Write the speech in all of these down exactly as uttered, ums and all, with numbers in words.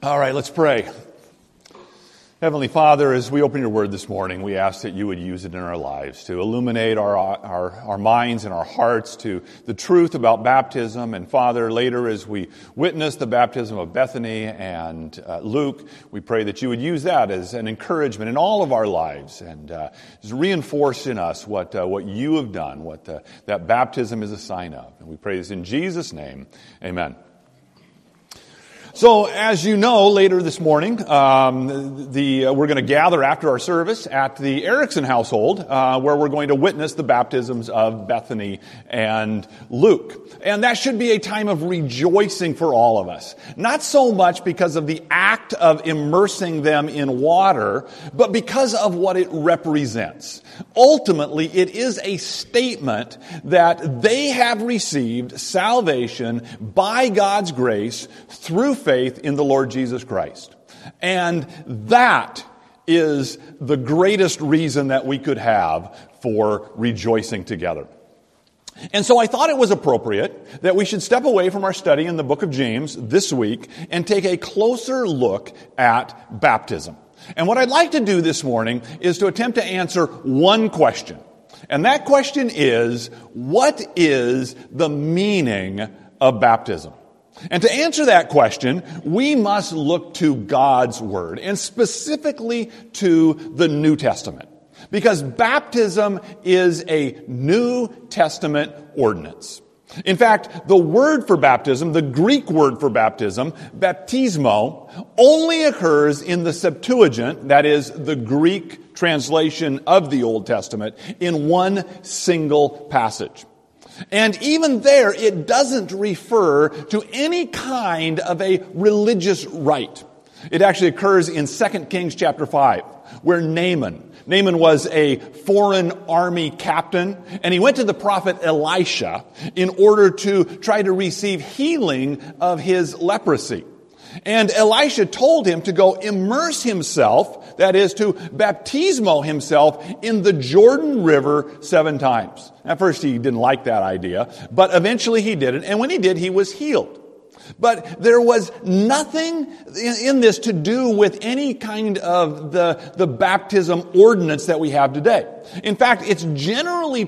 All right, let's pray. Heavenly Father, as we open your word this morning, we ask that you would use it in our lives to illuminate our, our, our minds and our hearts to the truth about baptism. And Father, later as we witness the baptism of Bethany and uh, Luke, we pray that you would use that as an encouragement in all of our lives and uh, just reinforce in us what uh, what you have done, what uh, that baptism is a sign of. And we pray this in Jesus' name. Amen. So, as you know, later this morning, um, the uh, we're going to gather after our service at the Erickson household, uh, where we're going to witness the baptisms of Bethany and Luke. And that should be a time of rejoicing for all of us. Not so much because of the act of immersing them in water, but because of what it represents. Ultimately, it is a statement that they have received salvation by God's grace through faith in the Lord Jesus Christ. And that is the greatest reason that we could have for rejoicing together. And so I thought it was appropriate that we should step away from our study in the book of James this week and take a closer look at baptism. And what I'd like to do this morning is to attempt to answer one question. And that question is, what is the meaning of baptism? And to answer that question, we must look to God's Word, and specifically to the New Testament. Because baptism is a New Testament ordinance. In fact, the word for baptism, the Greek word for baptism, baptismo, only occurs in the Septuagint, that is, the Greek translation of the Old Testament, in one single passage. And even there, it doesn't refer to any kind of a religious rite. It actually occurs in Second Kings chapter five, where Naaman, Naaman was a foreign army captain, and he went to the prophet Elisha in order to try to receive healing of his leprosy. And Elisha told him to go immerse himself, that is, to baptismo himself in the Jordan River seven times. At first he didn't like that idea, but eventually he did it, and when he did, he was healed. But there was nothing in, in this to do with any kind of the, the baptism ordinance that we have today. In fact, it's generally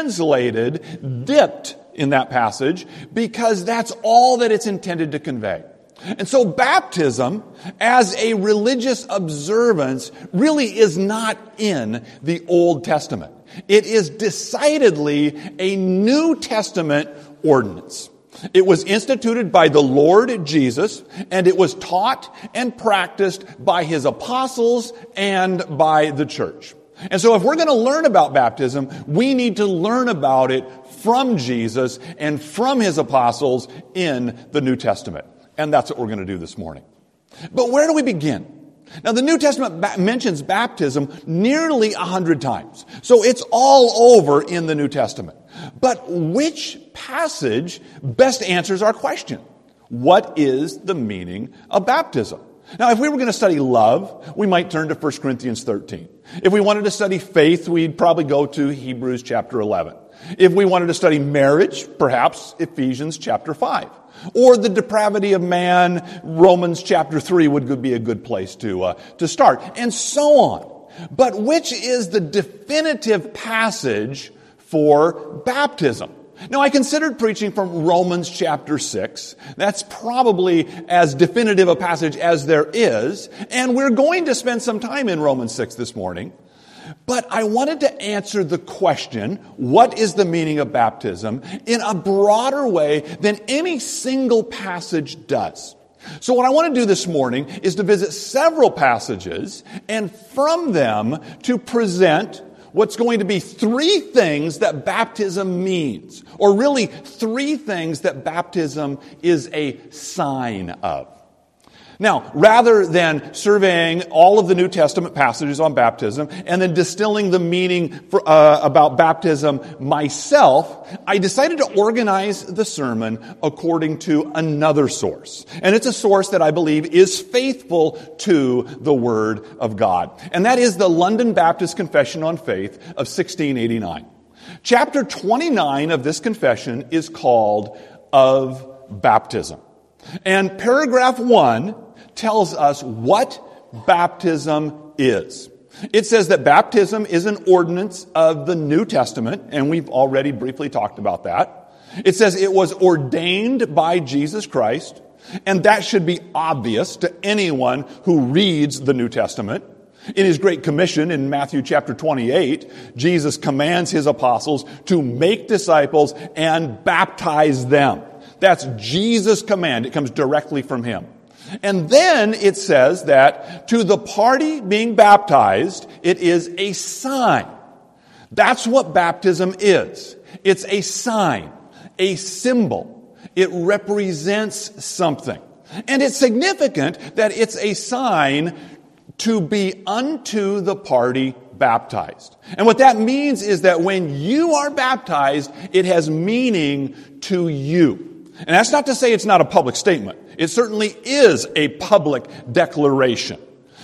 translated dipped in that passage because that's all that it's intended to convey. And so baptism, as a religious observance, really is not in the Old Testament. It is decidedly a New Testament ordinance. It was instituted by the Lord Jesus, and it was taught and practiced by his apostles and by the church. And so if we're going to learn about baptism, we need to learn about it from Jesus and from his apostles in the New Testament. And that's what we're going to do this morning. But where do we begin? Now, the New Testament ba- mentions baptism nearly a hundred times. So it's all over in the New Testament. But which passage best answers our question? What is the meaning of baptism? Now, if we were going to study love, we might turn to First Corinthians thirteen. If we wanted to study faith, we'd probably go to Hebrews chapter eleven. If we wanted to study marriage, perhaps Ephesians chapter five. Or the depravity of man, Romans chapter three would be a good place to, uh, to start. And so on. But which is the definitive passage for baptism? Now, I considered preaching from Romans chapter six. That's probably as definitive a passage as there is. And we're going to spend some time in Romans six this morning. But I wanted to answer the question, what is the meaning of baptism, in a broader way than any single passage does. So what I want to do this morning is to visit several passages and from them to present what's going to be three things that baptism means, or really three things that baptism is a sign of. Now, rather than surveying all of the New Testament passages on baptism and then distilling the meaning for, uh, about baptism myself, I decided to organize the sermon according to another source. And it's a source that I believe is faithful to the Word of God. And that is the London Baptist Confession on Faith of sixteen eighty-nine. Chapter twenty-nine of this confession is called Of Baptism. And paragraph one tells us what baptism is. It says that baptism is an ordinance of the New Testament, and we've already briefly talked about that. It says it was ordained by Jesus Christ, and that should be obvious to anyone who reads the New Testament. In his Great Commission in Matthew chapter twenty-eight, Jesus commands his apostles to make disciples and baptize them. That's Jesus' command. It comes directly from him. And then it says that to the party being baptized, it is a sign. That's what baptism is. It's a sign, a symbol. It represents something. And it's significant that it's a sign to be unto the party baptized. And what that means is that when you are baptized, it has meaning to you. And that's not to say it's not a public statement. It certainly is a public declaration.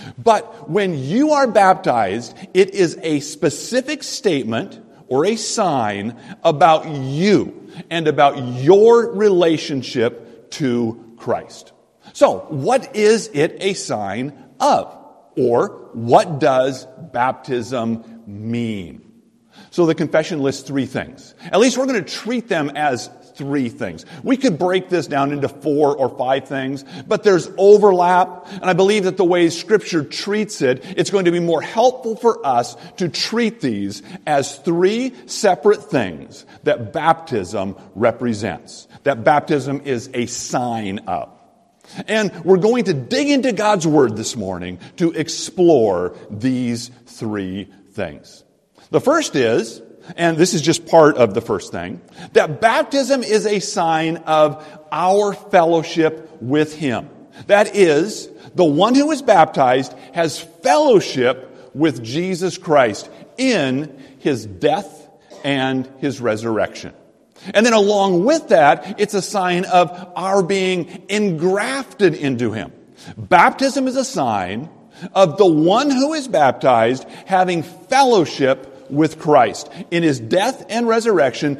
But when you are baptized, it is a specific statement or a sign about you and about your relationship to Christ. So, what is it a sign of? Or, what does baptism mean? So the confession lists three things. At least we're going to treat them as three things. We could break this down into four or five things, but there's overlap, and I believe that the way Scripture treats it, it's going to be more helpful for us to treat these as three separate things that baptism represents, that baptism is a sign of. And we're going to dig into God's Word this morning to explore these three things. The first is, and this is just part of the first thing, that baptism is a sign of our fellowship with Him. That is, the one who is baptized has fellowship with Jesus Christ in His death and His resurrection. And then along with that, it's a sign of our being engrafted into Him. Baptism is a sign of the one who is baptized having fellowship with Christ in His death and resurrection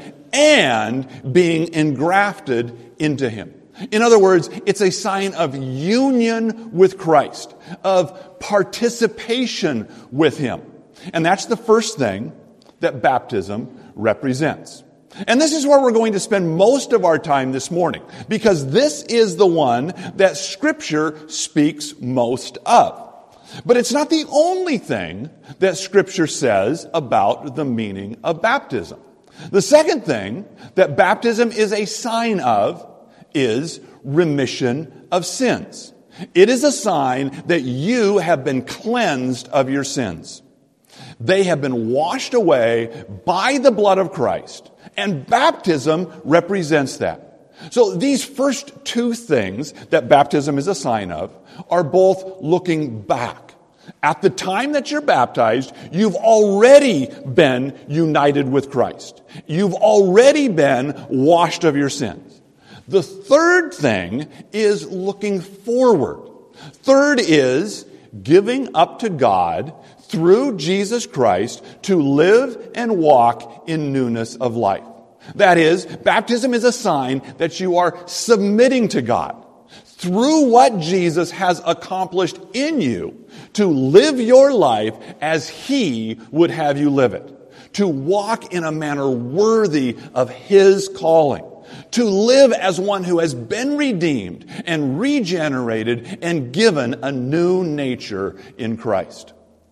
and being engrafted into Him. In other words, it's a sign of union with Christ, of participation with Him. And that's the first thing that baptism represents. And this is where we're going to spend most of our time this morning, because this is the one that Scripture speaks most of. But it's not the only thing that Scripture says about the meaning of baptism. The second thing that baptism is a sign of is remission of sins. It is a sign that you have been cleansed of your sins. They have been washed away by the blood of Christ. And baptism represents that. So these first two things that baptism is a sign of are both looking back. At the time that you're baptized, you've already been united with Christ. You've already been washed of your sins. The third thing is looking forward. Third is giving up to God through Jesus Christ to live and walk in newness of life. That is, baptism is a sign that you are submitting to God through what Jesus has accomplished in you to live your life as He would have you live it, to walk in a manner worthy of His calling, to live as one who has been redeemed and regenerated and given a new nature in Christ.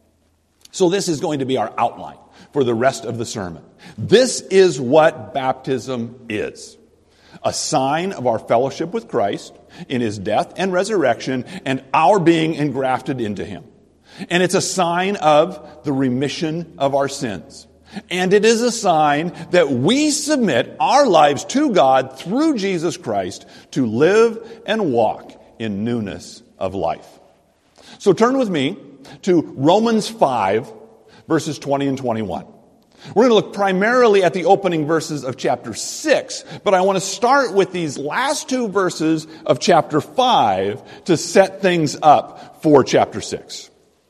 So this is going to be our outline for the rest of the sermon. This is what baptism is. A sign of our fellowship with Christ in His death and resurrection and our being engrafted into Him. And it's a sign of the remission of our sins. And it is a sign that we submit our lives to God through Jesus Christ to live and walk in newness of life. So turn with me to Romans five, verses twenty and twenty-one. We're going to look primarily at the opening verses of chapter six, but I want to start with these last two verses of chapter five to set things up for chapter six.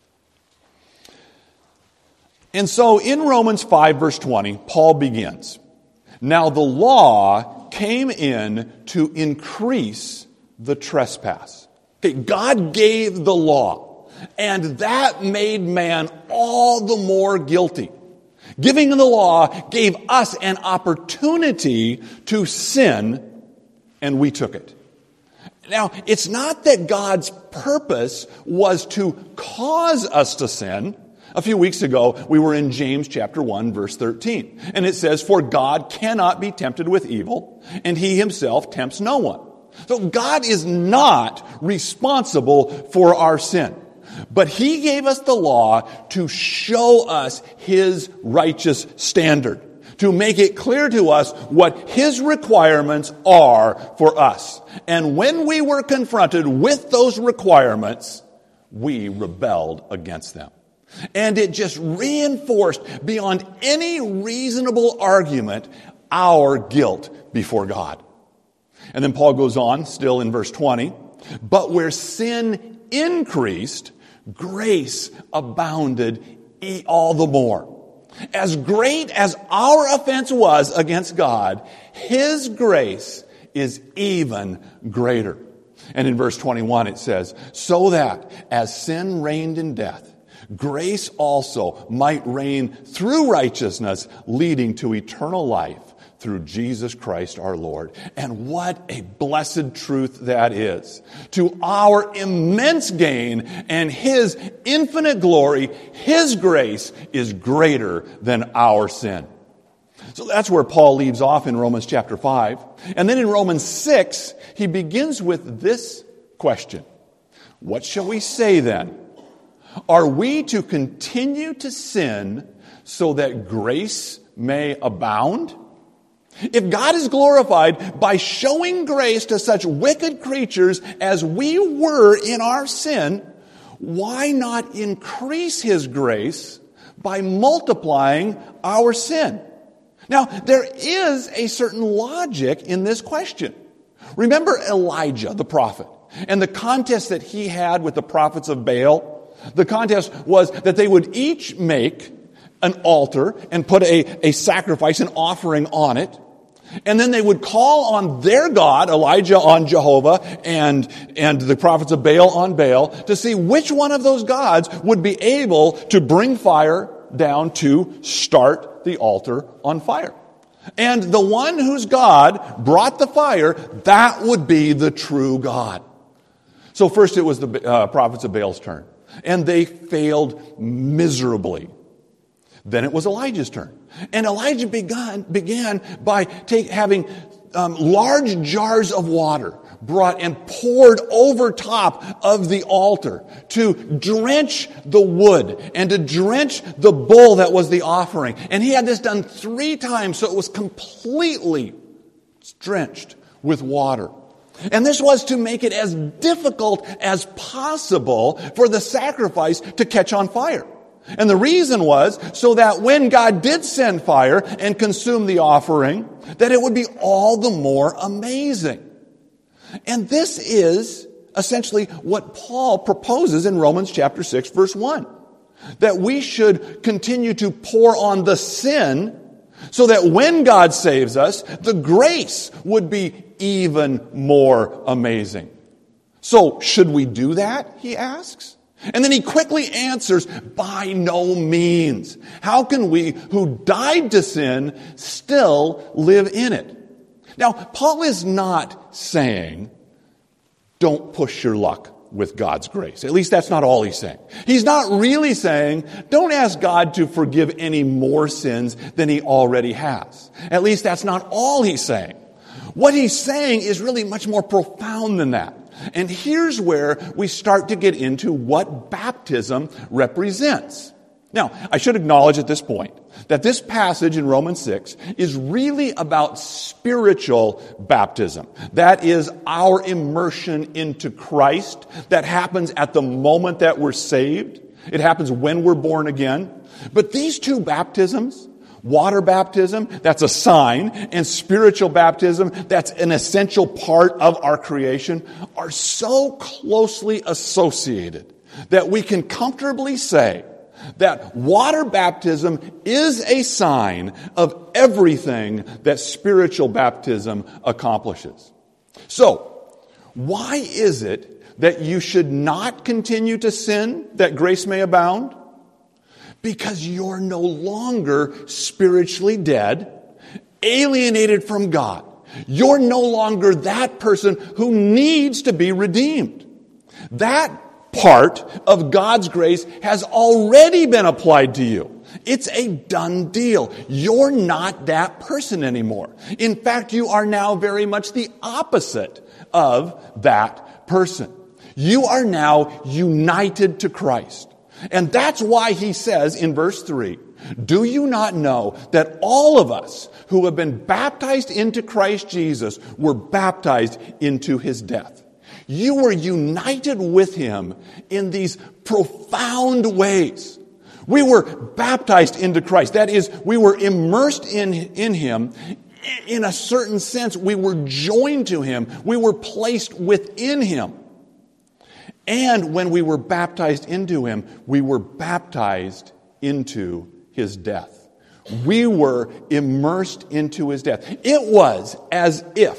And so in Romans five, verse twenty, Paul begins, "Now the law came in to increase the trespass." Okay, God gave the law, and that made man all the more guilty. Giving the law gave us an opportunity to sin, and we took it. Now, it's not that God's purpose was to cause us to sin. A few weeks ago, we were in James chapter one, verse thirteen. And it says, "For God cannot be tempted with evil, and he himself tempts no one." So God is not responsible for our sin. But he gave us the law to show us his righteous standard, to make it clear to us what his requirements are for us. And when we were confronted with those requirements, we rebelled against them. And it just reinforced beyond any reasonable argument our guilt before God. And then Paul goes on, still in verse twenty, "But where sin increased, grace abounded all the more. As great as our offense was against God, his grace is even greater." And in verse twenty-one it says, "So that as sin reigned in death, grace also might reign through righteousness, leading to eternal life through Jesus Christ our Lord." And what a blessed truth that is. To our immense gain and his infinite glory, his grace is greater than our sin. So that's where Paul leaves off in Romans chapter five. And then in Romans six, he begins with this question. What shall we say then? Are we to continue to sin so that grace may abound? If God is glorified by showing grace to such wicked creatures as we were in our sin, why not increase his grace by multiplying our sin? Now, there is a certain logic in this question. Remember Elijah, the prophet, and the contest that he had with the prophets of Baal? The contest was that they would each make an altar and put a, a sacrifice, an offering on it. And then they would call on their God, Elijah on Jehovah, and, and the prophets of Baal on Baal, to see which one of those gods would be able to bring fire down to start the altar on fire. And the one whose God brought the fire, that would be the true God. So first it was the uh, prophets of Baal's turn. And they failed miserably. Then it was Elijah's turn. And Elijah began, began by take, having um, large jars of water brought and poured over top of the altar to drench the wood and to drench the bull that was the offering. And he had this done three times, so it was completely drenched with water. And this was to make it as difficult as possible for the sacrifice to catch on fire. And the reason was so that when God did send fire and consume the offering, that it would be all the more amazing. And this is essentially what Paul proposes in Romans chapter six, verse one. That we should continue to pour on the sin so that when God saves us, the grace would be even more amazing. So, should we do that? He asks. And then he quickly answers, by no means. How can we who died to sin still live in it? Now, Paul is not saying, don't push your luck with God's grace. At least that's not all he's saying. He's not really saying, don't ask God to forgive any more sins than he already has. At least that's not all he's saying. What he's saying is really much more profound than that. And here's where we start to get into what baptism represents. Now, I should acknowledge at this point that this passage in Romans six is really about spiritual baptism. That is our immersion into Christ that happens at the moment that we're saved. It happens when we're born again. But these two baptisms, water baptism, that's a sign, and spiritual baptism, that's an essential part of our creation, are so closely associated that we can comfortably say that water baptism is a sign of everything that spiritual baptism accomplishes. So, why is it that you should not continue to sin, that grace may abound? Because you're no longer spiritually dead, alienated from God. You're no longer that person who needs to be redeemed. That part of God's grace has already been applied to you. It's a done deal. You're not that person anymore. In fact, you are now very much the opposite of that person. You are now united to Christ. And that's why he says in verse three, do you not know that all of us who have been baptized into Christ Jesus were baptized into his death? You were united with him in these profound ways. We were baptized into Christ. That is, we were immersed in, in him. In a certain sense, we were joined to him. We were placed within him. And when we were baptized into him, we were baptized into his death. We were immersed into his death. It was as if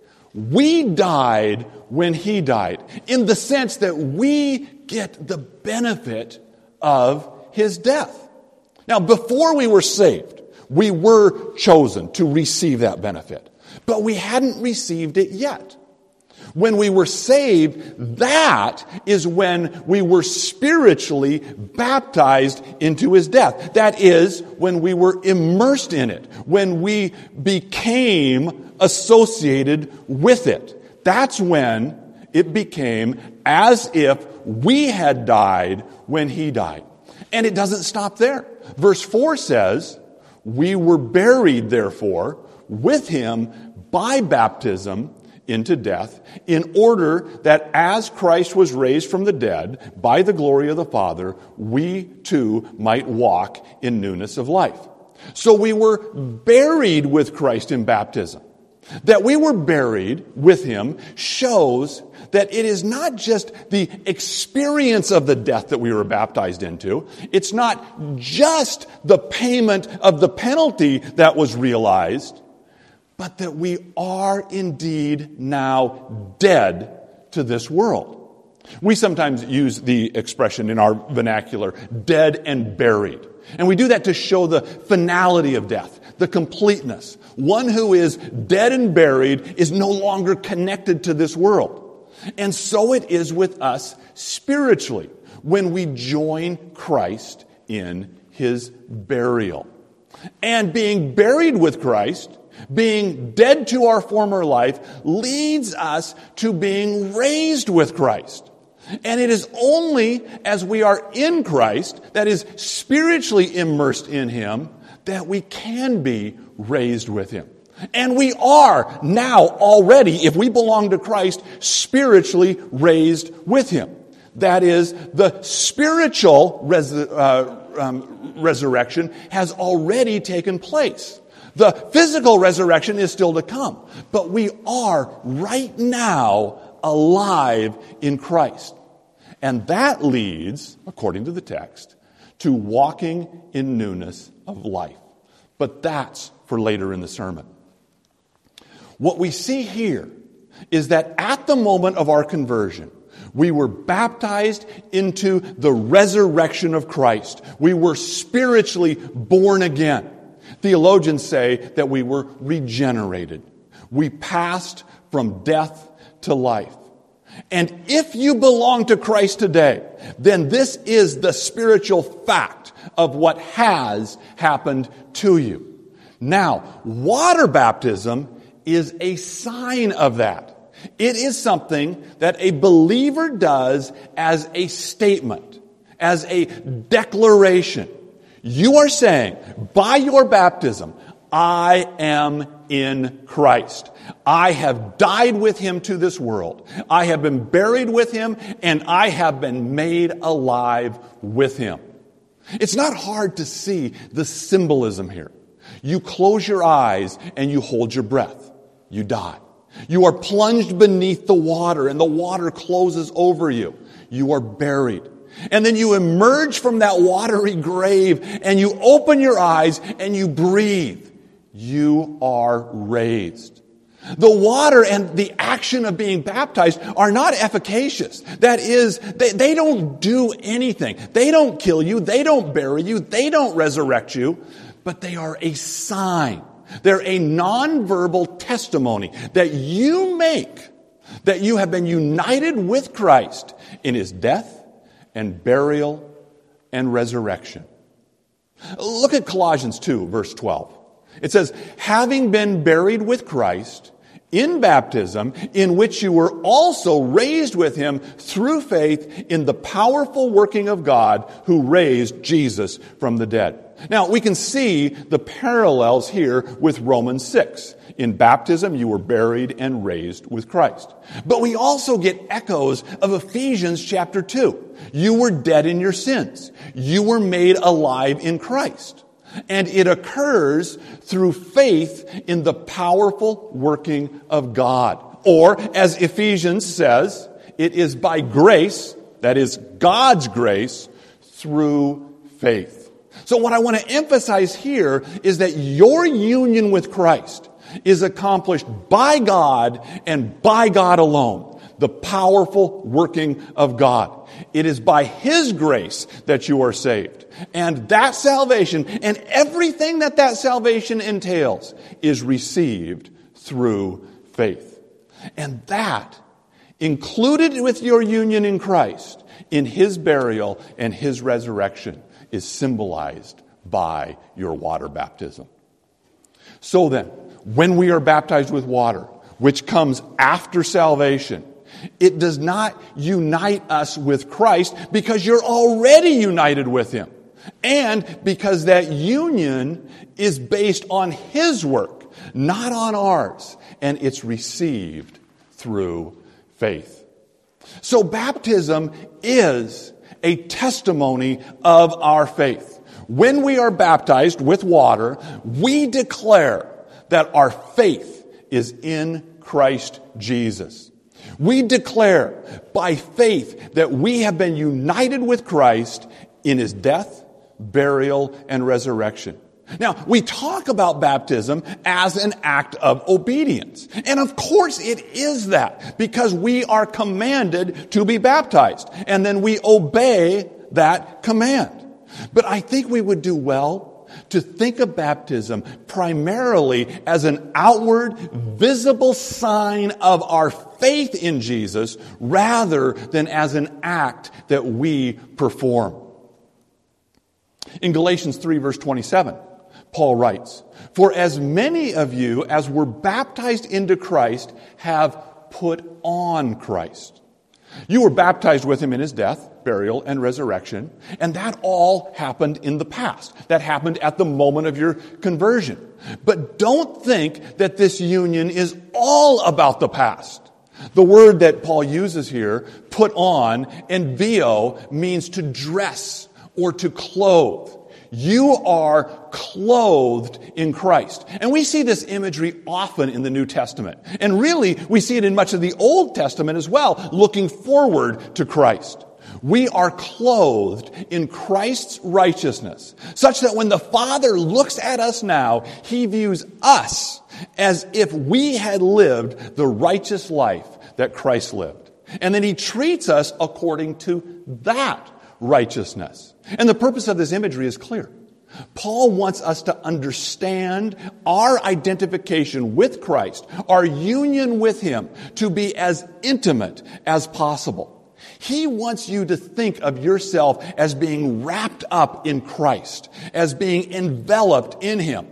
we died when he died, in the sense that we get the benefit of his death. Now, before we were saved, we were chosen to receive that benefit, but we hadn't received it yet. When we were saved, that is when we were spiritually baptized into his death. That is, when we were immersed in it, when we became associated with it. That's when it became as if we had died when he died. And it doesn't stop there. Verse four says, we were buried, therefore, with him by baptism into death, in order that as Christ was raised from the dead by the glory of the Father, we too might walk in newness of life. So we were buried with Christ in baptism. That we were buried with him shows that it is not just the experience of the death that we were baptized into. It's not just the payment of the penalty that was realized, but that we are indeed now dead to this world. We sometimes use the expression in our vernacular, dead and buried. And we do that to show the finality of death, the completeness. One who is dead and buried is no longer connected to this world. And so it is with us spiritually when we join Christ in his burial. And being buried with Christ, being dead to our former life, leads us to being raised with Christ. And it is only as we are in Christ, that is spiritually immersed in him, that we can be raised with him. And we are now already, if we belong to Christ, spiritually raised with him. That is, the spiritual res- uh, um, resurrection has already taken place. The physical resurrection is still to come. But we are right now alive in Christ. And that leads, according to the text, to walking in newness of life. But that's for later in the sermon. What we see here is that at the moment of our conversion, we were baptized into the resurrection of Christ. We were spiritually born again. Theologians say that we were regenerated. We passed from death to life. And if you belong to Christ today, then this is the spiritual fact of what has happened to you. Now, water baptism is a sign of that. It is something that a believer does as a statement, as a declaration. You are saying, by your baptism, I am in Christ. I have died with him to this world. I have been buried with him, and I have been made alive with him. It's not hard to see the symbolism here. You close your eyes and you hold your breath. You die. You are plunged beneath the water, and the water closes over you. You are buried. And then you emerge from that watery grave, and you open your eyes and you breathe. You are raised. The water and the action of being baptized are not efficacious. That is, they, they don't do anything. They don't kill you. They don't bury you. They don't resurrect you. But they are a sign. They're a nonverbal testimony that you make that you have been united with Christ in his death and burial and resurrection. Look at Colossians two, verse twelve. It says, having been buried with Christ in baptism, in which you were also raised with him through faith in the powerful working of God who raised Jesus from the dead. Now, we can see the parallels here with Romans six. In baptism, you were buried and raised with Christ. But we also get echoes of Ephesians chapter two. You were dead in your sins. You were made alive in Christ. And it occurs through faith in the powerful working of God. Or, as Ephesians says, it is by grace, that is God's grace, through faith. So what I want to emphasize here is that your union with Christ is accomplished by God and by God alone. The powerful working of God. It is by his grace that you are saved. And that salvation and everything that that salvation entails is received through faith. And that, included with your union in Christ, in his burial and his resurrection, is symbolized by your water baptism. So then, when we are baptized with water, which comes after salvation, it does not unite us with Christ because you're already united with him. And because that union is based on his work, not on ours. And it's received through faith. So baptism is a testimony of our faith. When we are baptized with water, we declare that our faith is in Christ Jesus. We declare by faith that we have been united with Christ in his death, burial, and resurrection. Now, we talk about baptism as an act of obedience. And of course it is that, because we are commanded to be baptized. And then we obey that command. But I think we would do well to think of baptism primarily as an outward, visible sign of our faith in Jesus, rather than as an act that we perform. In Galatians three, verse twenty-seven, Paul writes, "For as many of you as were baptized into Christ have put on Christ." You were baptized with him in his death, burial, and resurrection, and that all happened in the past. That happened at the moment of your conversion. But don't think that this union is all about the past. The word that Paul uses here, put on, and vio, means to dress or to clothe. You are clothed in Christ. And we see this imagery often in the New Testament. And really, we see it in much of the Old Testament as well, looking forward to Christ. We are clothed in Christ's righteousness, such that when the Father looks at us now, he views us as if we had lived the righteous life that Christ lived. And then he treats us according to that righteousness. And the purpose of this imagery is clear. Paul wants us to understand our identification with Christ, our union with him, to be as intimate as possible. He wants you to think of yourself as being wrapped up in Christ, as being enveloped in him.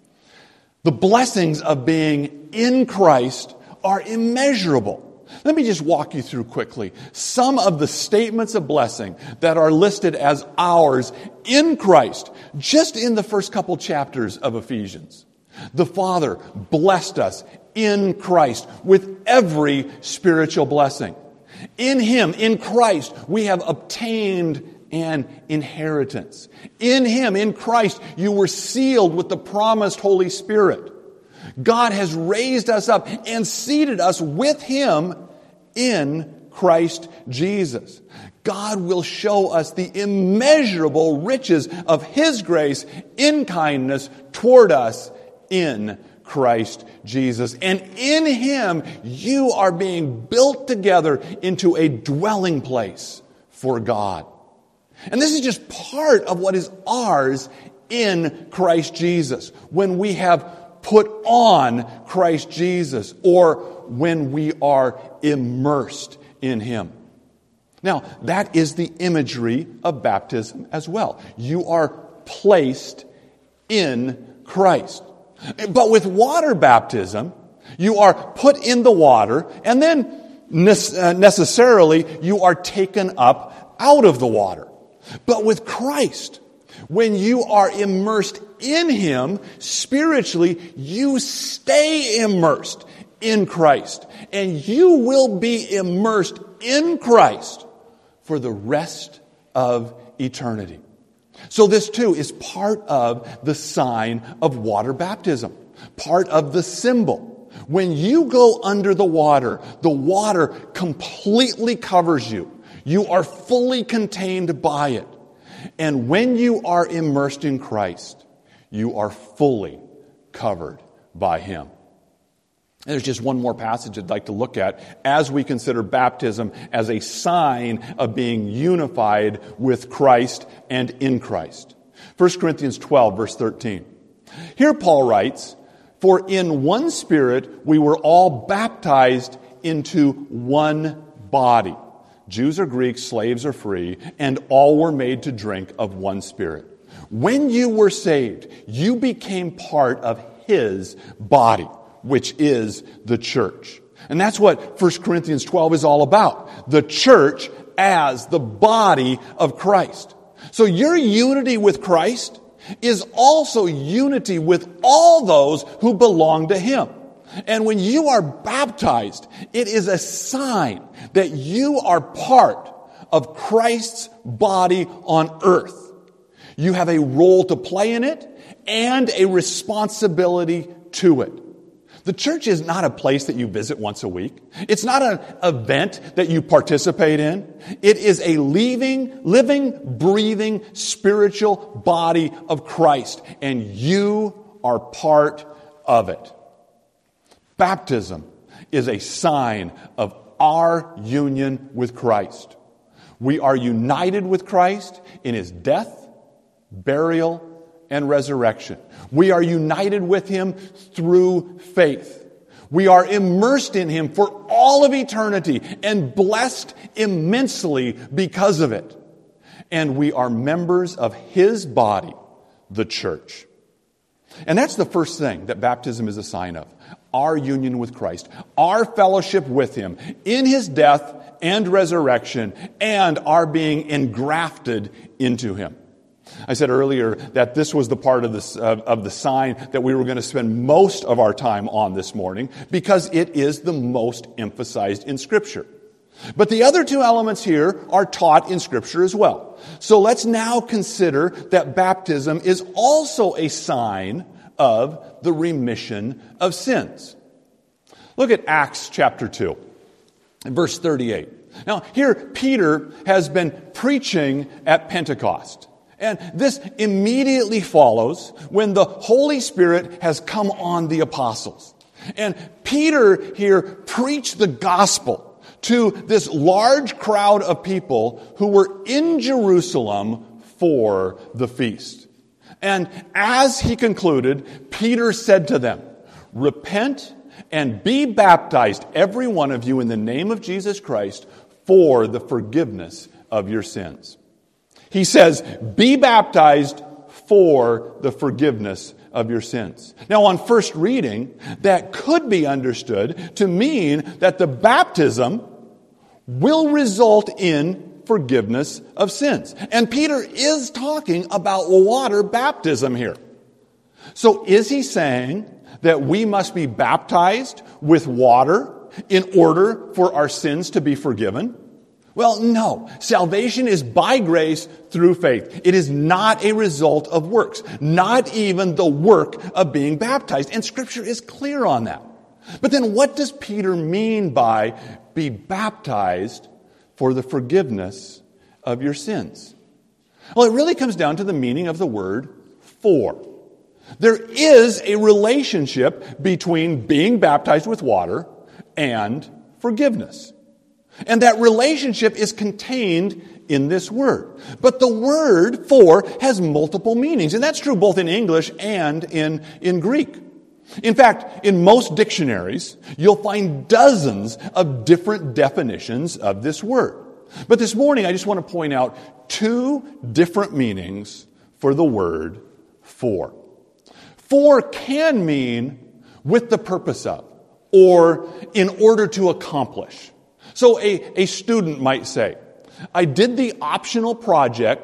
The blessings of being in Christ are immeasurable. Let me just walk you through quickly some of the statements of blessing that are listed as ours in Christ, just in the first couple chapters of Ephesians. The Father blessed us in Christ with every spiritual blessing. In him, in Christ, we have obtained an inheritance. In him, in Christ, you were sealed with the promised Holy Spirit. God has raised us up and seated us with him in Christ Jesus. God will show us the immeasurable riches of his grace in kindness toward us in Christ Jesus. And in him, you are being built together into a dwelling place for God. And this is just part of what is ours in Christ Jesus. When we have put on Christ Jesus, or when we are immersed in him. Now, that is the imagery of baptism as well. You are placed in Christ. But with water baptism, you are put in the water, and then necessarily you are taken up out of the water. But with Christ, when you are immersed in him, spiritually, you stay immersed in Christ. And you will be immersed in Christ for the rest of eternity. So this too is part of the sign of water baptism, part of the symbol. When you go under the water, the water completely covers you. You are fully contained by it. And when you are immersed in Christ, you are fully covered by him. And there's just one more passage I'd like to look at as we consider baptism as a sign of being unified with Christ and in Christ. First Corinthians twelve, verse thirteen. Here Paul writes, "For in one Spirit we were all baptized into one body. Jews or Greeks, slaves or free, and all were made to drink of one Spirit. When you were saved, you became part of his body, which is the church." And that's what First Corinthians twelve is all about. The church as the body of Christ. So your unity with Christ is also unity with all those who belong to him. And when you are baptized, it is a sign that you are part of Christ's body on earth. You have a role to play in it and a responsibility to it. The church is not a place that you visit once a week. It's not an event that you participate in. It is a living, living, breathing, spiritual body of Christ, and you are part of it. Baptism is a sign of our union with Christ. We are united with Christ in his death, burial, and resurrection. We are united with him through faith. We are immersed in him for all of eternity and blessed immensely because of it. And we are members of his body, the church. And that's the first thing that baptism is a sign of. Our union with Christ. Our fellowship with him in his death and resurrection, and our being engrafted into him. I said earlier that this was the part of, this, uh, of the sign that we were going to spend most of our time on this morning because it is the most emphasized in Scripture. But the other two elements here are taught in Scripture as well. So let's now consider that baptism is also a sign of the remission of sins. Look at Acts chapter two, verse thirty-eight. Now, here Peter has been preaching at Pentecost. And this immediately follows when the Holy Spirit has come on the apostles. And Peter here preached the gospel to this large crowd of people who were in Jerusalem for the feast. And as he concluded, Peter said to them, "Repent and be baptized, every one of you, in the name of Jesus Christ, for the forgiveness of your sins." He says, be baptized for the forgiveness of your sins. Now, on first reading, that could be understood to mean that the baptism will result in forgiveness of sins. And Peter is talking about water baptism here. So is he saying that we must be baptized with water in order for our sins to be forgiven? Well, no. Salvation is by grace through faith. It is not a result of works, not even the work of being baptized. And Scripture is clear on that. But then what does Peter mean by be baptized for the forgiveness of your sins? Well, it really comes down to the meaning of the word for. There is a relationship between being baptized with water and forgiveness. And that relationship is contained in this word. But the word for has multiple meanings. And that's true both in English and in, in Greek. In fact, in most dictionaries, you'll find dozens of different definitions of this word. But this morning, I just want to point out two different meanings for the word for. For can mean with the purpose of, or in order to accomplish. So a, a student might say, I did the optional project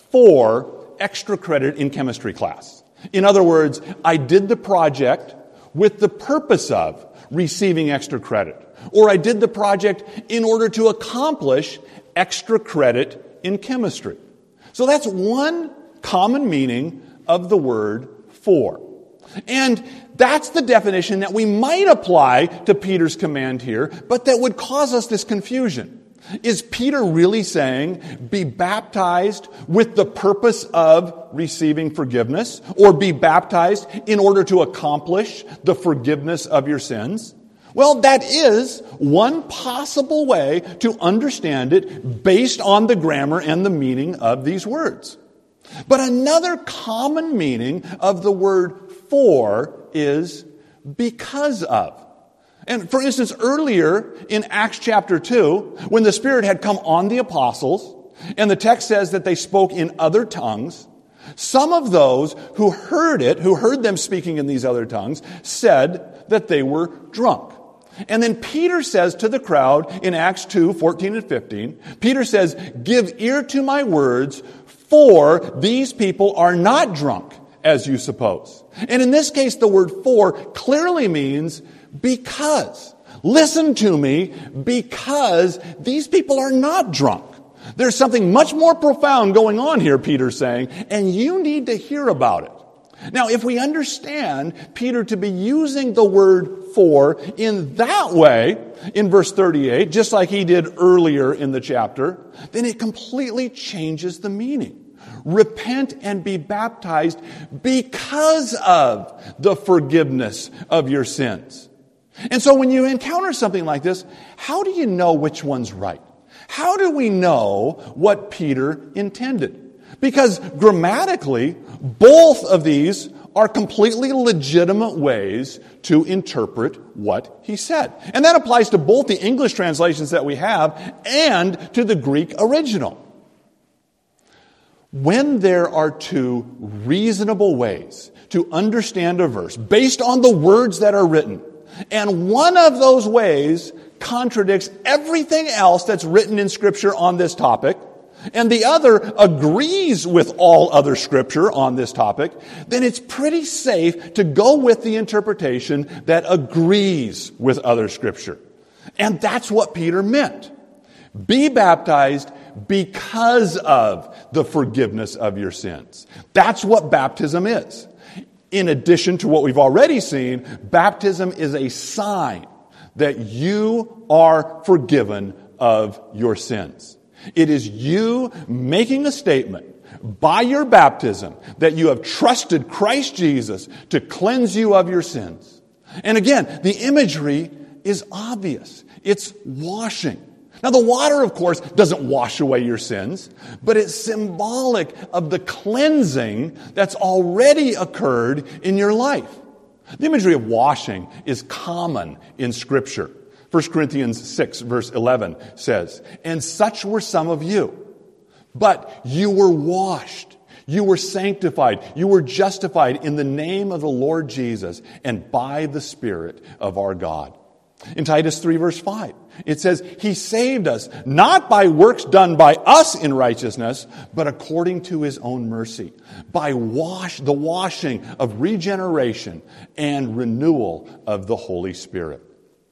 for extra credit in chemistry class. In other words, I did the project with the purpose of receiving extra credit. Or I did the project in order to accomplish extra credit in chemistry. So that's one common meaning of the word for. And that's the definition that we might apply to Peter's command here, but that would cause us this confusion. Is Peter really saying, be baptized with the purpose of receiving forgiveness, or be baptized in order to accomplish the forgiveness of your sins? Well, that is one possible way to understand it based on the grammar and the meaning of these words. But another common meaning of the word for is because of. And for instance, earlier in Acts chapter two, when the Spirit had come on the apostles, and the text says that they spoke in other tongues, some of those who heard it, who heard them speaking in these other tongues, said that they were drunk. And then Peter says to the crowd in Acts two, fourteen and fifteen, Peter says, give ear to my words, for these people are not drunk, as you suppose. And in this case, the word for clearly means because. Listen to me, because these people are not drunk. There's something much more profound going on here, Peter's saying, and you need to hear about it. Now, if we understand Peter to be using the word for in that way, in verse thirty-eight, just like he did earlier in the chapter, then it completely changes the meaning. Repent and be baptized because of the forgiveness of your sins. And so when you encounter something like this, how do you know which one's right? How do we know what Peter intended? Because grammatically, both of these are completely legitimate ways to interpret what he said. And that applies to both the English translations that we have and to the Greek original. When there are two reasonable ways to understand a verse based on the words that are written, and one of those ways contradicts everything else that's written in Scripture on this topic, and the other agrees with all other Scripture on this topic, then it's pretty safe to go with the interpretation that agrees with other Scripture. And that's what Peter meant. Be baptized because of the forgiveness of your sins. That's what baptism is. In addition to what we've already seen, baptism is a sign that you are forgiven of your sins. It is you making a statement by your baptism that you have trusted Christ Jesus to cleanse you of your sins. And again, the imagery is obvious. It's washing. Now, the water, of course, doesn't wash away your sins, but it's symbolic of the cleansing that's already occurred in your life. The imagery of washing is common in Scripture. First Corinthians six, verse eleven says, and such were some of you, but you were washed, you were sanctified, you were justified in the name of the Lord Jesus and by the Spirit of our God. In Titus three, verse five, it says, he saved us, not by works done by us in righteousness, but according to his own mercy, by wash, the washing of regeneration and renewal of the Holy Spirit.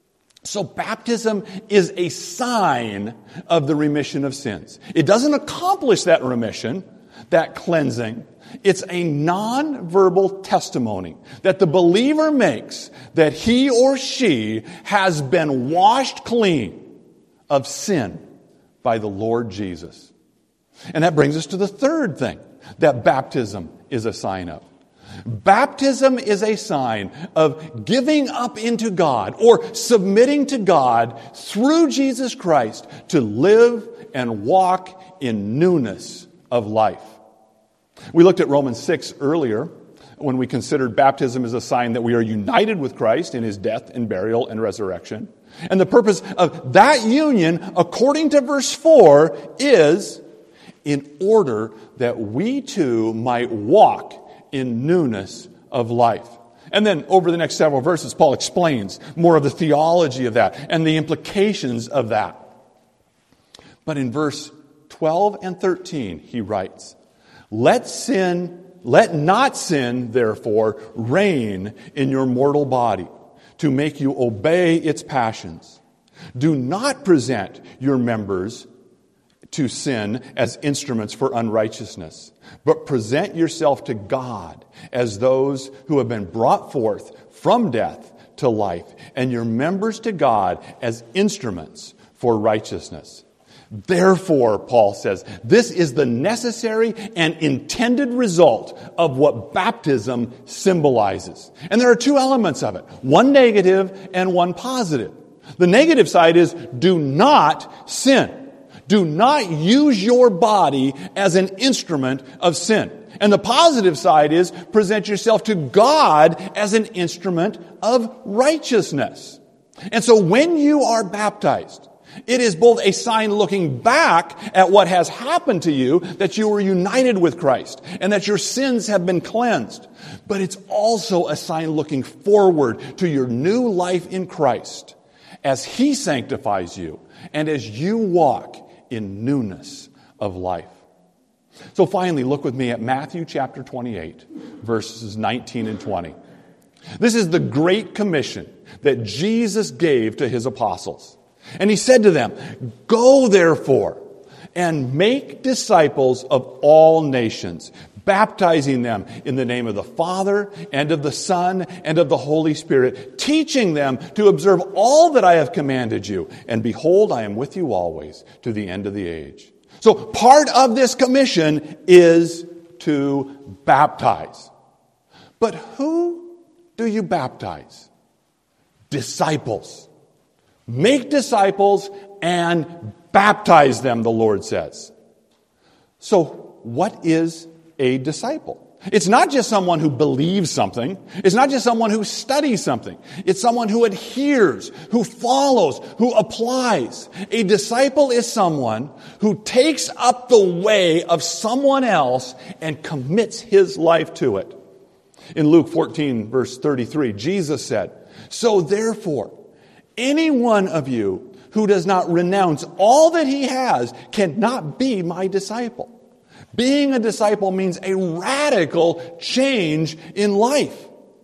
So baptism is a sign of the remission of sins. It doesn't accomplish that remission, that cleansing. It's a non-verbal testimony that the believer makes that he or she has been washed clean of sin by the Lord Jesus. And that brings us to the third thing that baptism is a sign of. Baptism is a sign of giving up into God or submitting to God through Jesus Christ to live and walk in newness of life. We looked at Romans six earlier when we considered baptism as a sign that we are united with Christ in his death and burial and resurrection. And the purpose of that union, according to verse four, is in order that we too might walk in newness of life. And then over the next several verses, Paul explains more of the theology of that and the implications of that. But in verse twelve and thirteen, he writes, Let sin, let not sin, therefore, reign in your mortal body to make you obey its passions. Do not present your members to sin as instruments for unrighteousness, but present yourself to God as those who have been brought forth from death to life, and your members to God as instruments for righteousness. Therefore, Paul says, this is the necessary and intended result of what baptism symbolizes. And there are two elements of it, one negative and one positive. The negative side is do not sin. Do not use your body as an instrument of sin. And the positive side is present yourself to God as an instrument of righteousness. And so when you are baptized, it is both a sign looking back at what has happened to you, that you were united with Christ, and that your sins have been cleansed. But it's also a sign looking forward to your new life in Christ, as he sanctifies you, and as you walk in newness of life. So finally, look with me at Matthew chapter twenty-eight, verses nineteen and twenty. This is the Great Commission that Jesus gave to his apostles. And he said to them, Go therefore and make disciples of all nations, baptizing them in the name of the Father and of the Son and of the Holy Spirit, teaching them to observe all that I have commanded you. And behold, I am with you always to the end of the age. So part of this commission is to baptize. But who do you baptize? Disciples. Make disciples and baptize them, the Lord says. So what is a disciple? It's not just someone who believes something. It's not just someone who studies something. It's someone who adheres, who follows, who applies. A disciple is someone who takes up the way of someone else and commits his life to it. In Luke fourteen, verse thirty-three, Jesus said, So therefore, any one of you who does not renounce all that he has cannot be my disciple. Being a disciple means a radical change in life.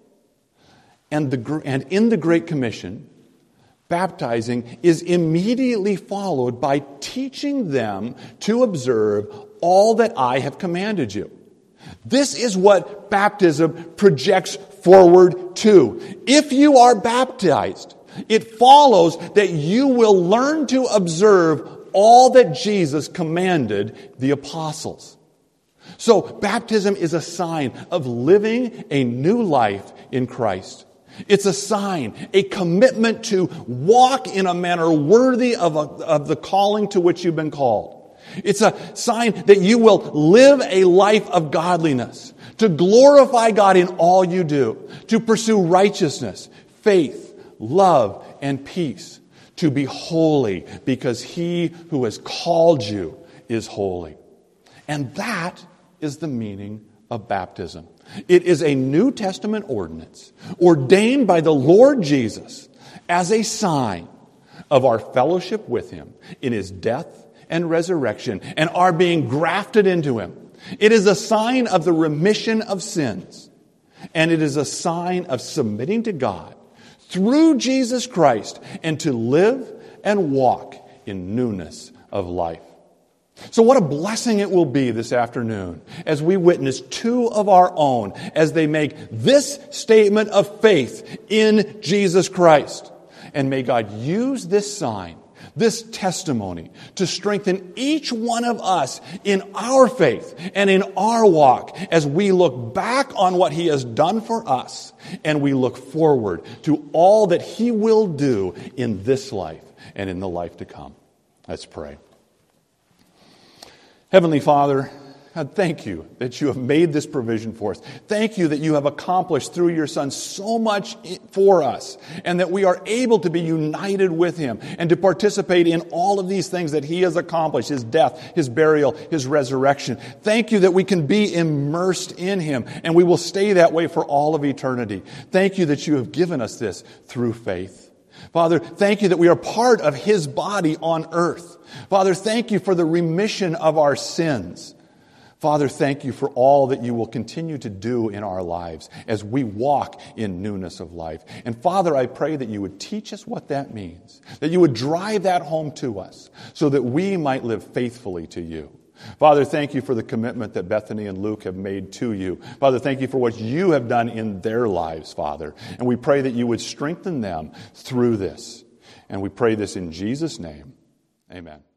And, the, and in the Great Commission, baptizing is immediately followed by teaching them to observe all that I have commanded you. This is what baptism projects forward to. If you are baptized, it follows that you will learn to observe all that Jesus commanded the apostles. So baptism is a sign of living a new life in Christ. It's a sign, a commitment to walk in a manner worthy of, a, of the calling to which you've been called. It's a sign that you will live a life of godliness, to glorify God in all you do, to pursue righteousness, faith, love, and peace, to be holy because he who has called you is holy. And that is the meaning of baptism. It is a New Testament ordinance ordained by the Lord Jesus as a sign of our fellowship with him in his death and resurrection and our being grafted into him. It is a sign of the remission of sins, and it is a sign of submitting to God through Jesus Christ and to live and walk in newness of life. So what a blessing it will be this afternoon as we witness two of our own as they make this statement of faith in Jesus Christ. And may God use this sign, this testimony to strengthen each one of us in our faith and in our walk as we look back on what He has done for us and we look forward to all that He will do in this life and in the life to come. Let's pray. Heavenly Father, God, thank you that you have made this provision for us. Thank you that you have accomplished through your Son so much for us, and that we are able to be united with Him and to participate in all of these things that He has accomplished, His death, His burial, His resurrection. Thank you that we can be immersed in Him, and we will stay that way for all of eternity. Thank you that you have given us this through faith. Father, thank you that we are part of His body on earth. Father, thank you for the remission of our sins. Father, thank you for all that you will continue to do in our lives as we walk in newness of life. And Father, I pray that you would teach us what that means, that you would drive that home to us so that we might live faithfully to you. Father, thank you for the commitment that Bethany and Luke have made to you. Father, thank you for what you have done in their lives, Father. And we pray that you would strengthen them through this. And we pray this in Jesus' name. Amen.